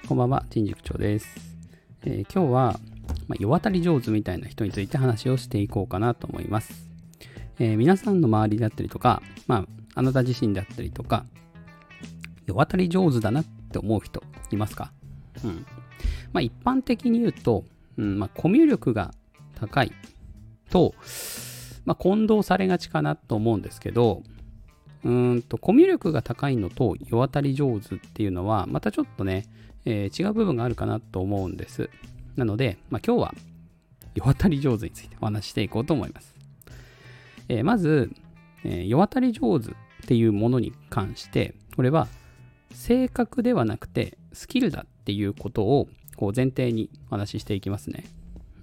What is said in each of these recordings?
こんばんは、陳塾長です。今日は、世渡り上手みたいな人について話をしていこうかなと思います。皆さんの周りだったりとか、あなた自身だったりとか、世渡り上手だなって思う人いますか？一般的に言うと、コミュ力が高いと、混同されがちかなと思うんですけど、コミュ力が高いのと世渡り上手っていうのはまたちょっとね、違う部分があるかなと思うんです。なので、今日は世渡り上手についてお話ししていこうと思います。まず、世渡り上手っていうものに関して、これは性格ではなくてスキルだっていうことを前提にお話ししていきますね。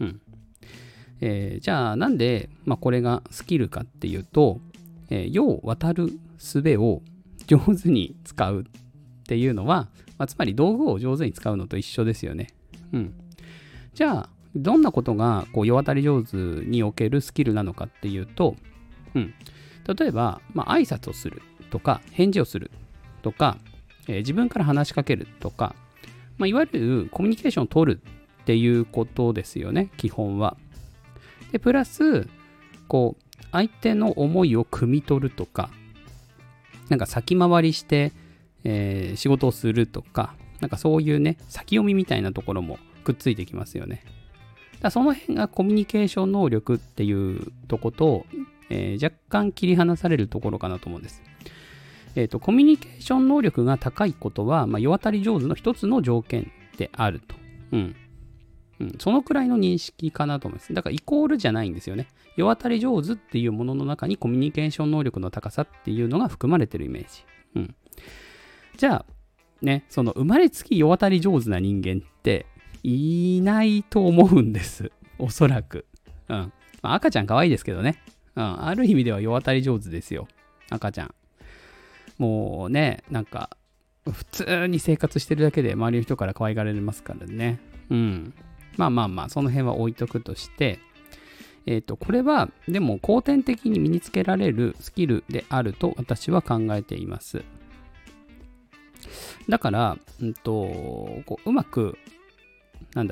じゃあなんで、これがスキルかっていうと、世を渡る術を上手に使うっていうのは、つまり道具を上手に使うのと一緒ですよね。じゃあどんなことが世渡り上手におけるスキルなのかっていうと、例えば、挨拶をするとか返事をするとか、自分から話しかけるとか、いわゆるコミュニケーションを取るっていうことですよね、基本は。でプラス相手の思いを汲み取るとか、先回りして、仕事をするとか、そういうね、先読みみたいなところもくっついてきますよね。その辺がコミュニケーション能力っていうところと、若干切り離されるところかなと思うんです。コミュニケーション能力が高いことは、世渡り上手の一つの条件であると。そのくらいの認識かなと思います。だからイコールじゃないんですよね。世渡り上手っていうものの中にコミュニケーション能力の高さっていうのが含まれてるイメージ。じゃあね、その生まれつき世渡り上手な人間っていないと思うんです。おそらく。赤ちゃん可愛いですけどね。ある意味では世渡り上手ですよ。赤ちゃん。もうね、普通に生活してるだけで周りの人から可愛がられますからね。その辺は置いとくとして、これはでも後天的に身につけられるスキルであると私は考えています。だから、うまく周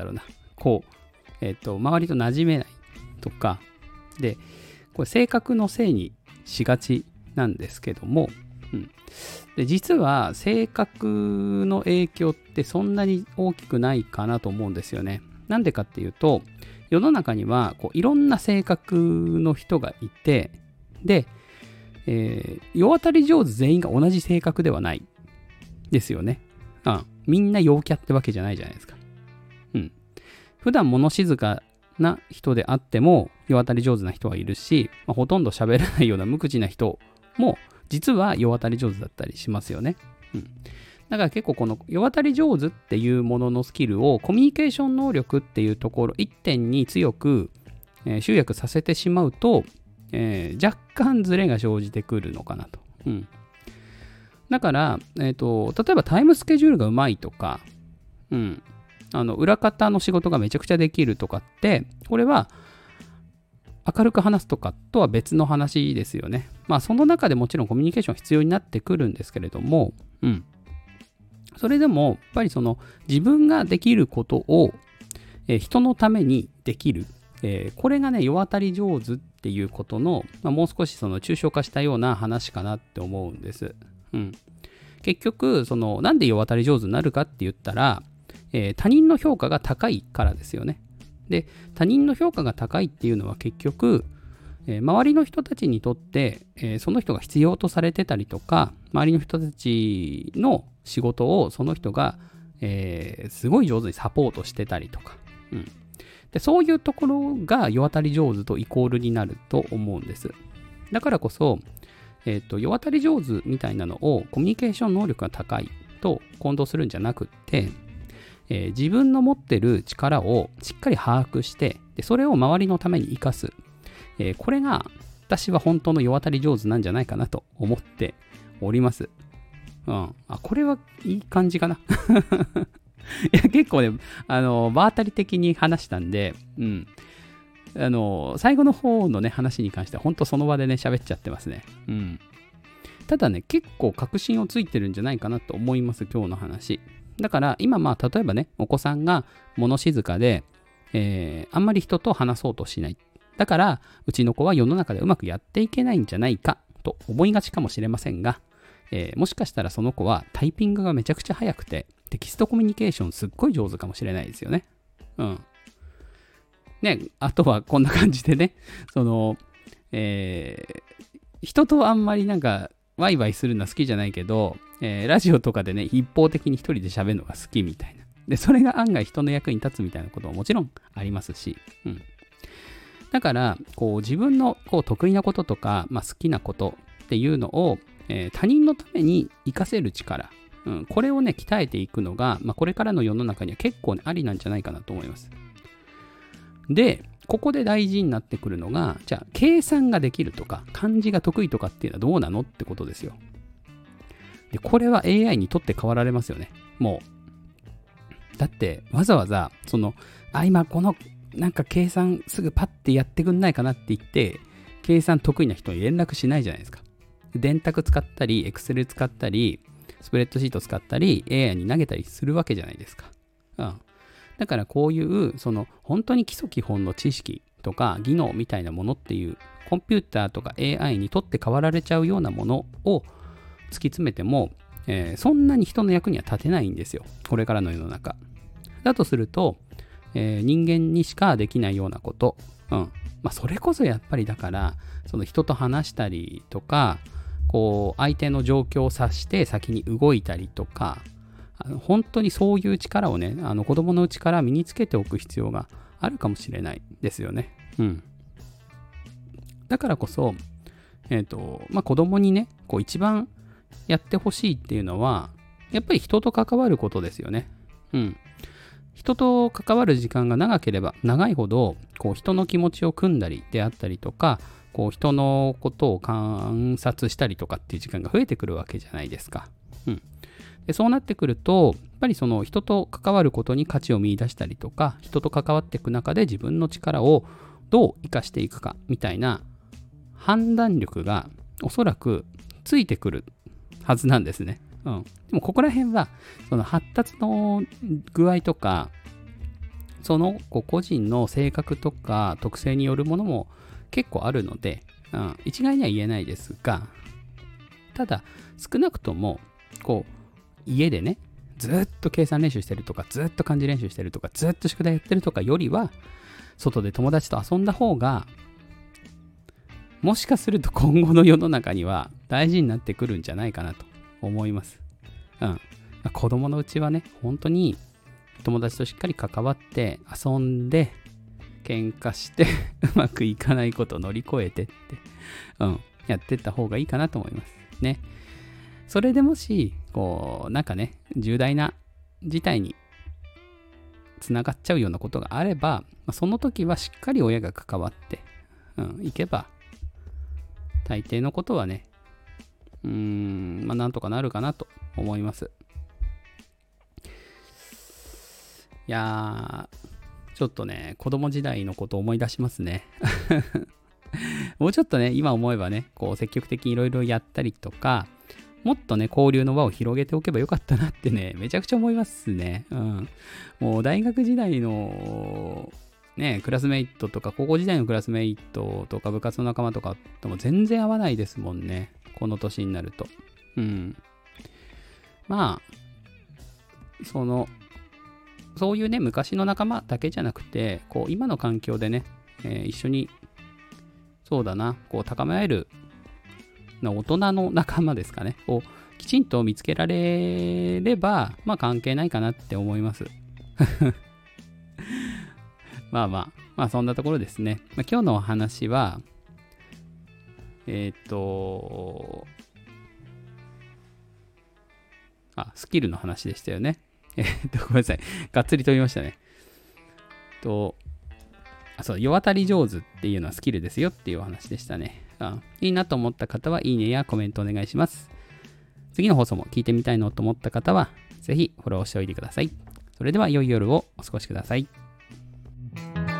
りと馴染めないとかで、これ性格のせいにしがちなんですけども、で実は性格の影響ってそんなに大きくないかなと思うんですよね。なんでかっていうと、世の中にはいろんな性格の人がいて、で、世渡り上手全員が同じ性格ではないですよね。みんな陽キャってわけじゃないじゃないですか。普段物静かな人であっても世渡り上手な人はいるし、ほとんど喋らないような無口な人も実は世渡り上手だったりしますよね。だから結構この世渡り上手っていうもののスキルをコミュニケーション能力っていうところ一点に強く、集約させてしまうと、若干ズレが生じてくるのかなと。だから、例えばタイムスケジュールがうまいとか、裏方の仕事がめちゃくちゃできるとかって、これは明るく話すとかとは別の話ですよね。その中でもちろんコミュニケーション必要になってくるんですけれども、それでもやっぱりその自分ができることを、人のためにできる、これがね世渡り上手っていうことの、もう少しその抽象化したような話かなって思うんです。結局なんで世渡り上手になるかって言ったら、他人の評価が高いからですよね。で他人の評価が高いっていうのは結局、周りの人たちにとって、その人が必要とされてたりとか、周りの人たちの仕事をその人が、すごい上手にサポートしてたりとか、でそういうところが世渡り上手とイコールになると思うんです。だからこそ、世渡り上手みたいなのをコミュニケーション能力が高いと混同するんじゃなくって、自分の持ってる力をしっかり把握して、でそれを周りのために生かす、これが私は本当の世渡り上手なんじゃないかなと思っております。これはいい感じかな。いや結構ね、場当たり的に話したんで、最後の方のね話に関しては本当その場でね喋っちゃってますね。ただね結構確信をついてるんじゃないかなと思います、今日の話。 だから今例えばね、お子さんが物静かで、あんまり人と話そうとしない。だからうちの子は世の中でうまくやっていけないんじゃないかと思いがちかもしれませんが、もしかしたらその子はタイピングがめちゃくちゃ速くてテキストコミュニケーションすっごい上手かもしれないですよね。ね、あとはこんな感じでね、人とあんまりなんかワイワイするのは好きじゃないけど、ラジオとかでね、一方的に一人で喋るのが好きみたいな。で、それが案外人の役に立つみたいなことももちろんありますし、だから、自分の得意なこととか、好きなことっていうのを、他人のために活かせる力、これをね、鍛えていくのが、これからの世の中には結構、ありなんじゃないかなと思います。で、ここで大事になってくるのが、じゃあ、計算ができるとか、漢字が得意とかっていうのはどうなのってことですよ。で、これは AI にとって変わられますよね。もう。だって、わざわざ、今この、なんか計算すぐパッてやってくんないかなって言って、計算得意な人に連絡しないじゃないですか。電卓使ったり、Excel 使ったり、スプレッドシート使ったり、AI に投げたりするわけじゃないですか。だからこういう、本当に基礎基本の知識とか技能みたいなものっていう、コンピューターとか AI にとって変わられちゃうようなものを突き詰めても、そんなに人の役には立てないんですよ。これからの世の中。だとすると、人間にしかできないようなこと、それこそやっぱりだから、人と話したりとか、相手の状況を察して先に動いたりとか、本当にそういう力をね、子供のうちから身につけておく必要があるかもしれないですよね。だからこそ、子供にね、一番やってほしいっていうのは、やっぱり人と関わることですよね。人と関わる時間が長ければ長いほど、人の気持ちを汲んだりであったりとか、人のことを観察したりとかっていう時間が増えてくるわけじゃないですか。でそうなってくると、やっぱり人と関わることに価値を見出したりとか、人と関わっていく中で自分の力をどう生かしていくかみたいな判断力がおそらくついてくるはずなんですね。でもここら辺は発達の具合とか、その子個人の性格とか特性によるものも結構あるので、一概には言えないですが、ただ少なくとも家でね、ずっと計算練習してるとか、ずっと漢字練習してるとか、ずっと宿題やってるとかよりは、外で友達と遊んだ方が、もしかすると今後の世の中には大事になってくるんじゃないかなと思います。子供のうちはね、本当に友達としっかり関わって遊んで、喧嘩してうまくいかないことを乗り越えてって、やってった方がいいかなと思いますね。それでもし、なんかね、重大な事態につながっちゃうようなことがあれば、その時はしっかり親が関わっていけば、大抵のことはね、なんとかなるかなと思います。いやー、ちょっとね、子供時代のことを思い出しますね。もうちょっとね、今思えばね、積極的にいろいろやったりとか、もっとね、交流の輪を広げておけばよかったなってね、めちゃくちゃ思いますね。もう大学時代のね、クラスメイトとか、高校時代のクラスメイトとか、部活の仲間とかとも全然合わないですもんね。この年になると。そういうね、昔の仲間だけじゃなくて、今の環境でね、一緒に、そうだな、高め合える大人の仲間ですかね、をきちんと見つけられれば、関係ないかなって思います。そんなところですね。今日のお話は、スキルの話でしたよね。ごめんなさい。がっつり飛びましたね。世渡り上手っていうのはスキルですよっていうお話でしたね。いいなと思った方はいいねやコメントお願いします。次の放送も聞いてみたいのと思った方は、ぜひフォローしておいてください。それでは良い夜をお過ごしください。